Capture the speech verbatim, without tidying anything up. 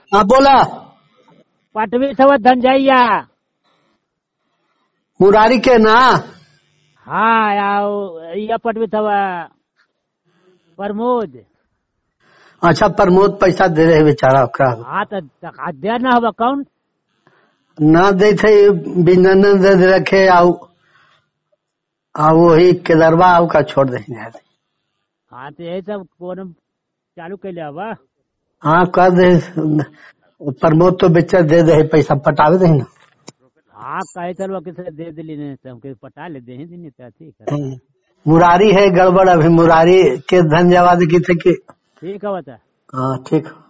हाँ बोला। पटवी थव धनजैया। मुरारी के ना। हाँ यार यह पटवी थव प्रमोद। अच्छा प्रमोद पैसा दे रहे बेचारा ओकरा। हाँ तो दे न हवा कौन ना दे थे बिजनन दे दे रखे आओ आ वही केदरवा आओ का छोड़ देंगे। हाँ तो यही सब कौन चालू कैले हवा। हाँ कर दे प्रमोद तो बेचा दे दे पैसा पटावे दे ना। हाँ कहे चलो किसी दे दिली ने हमके पटा ले दे दिन ठीक है। मुरारी है गड़बड़ अभी मुरारी के धन जवाब की थे कि ठीक है बता। हाँ ठीक।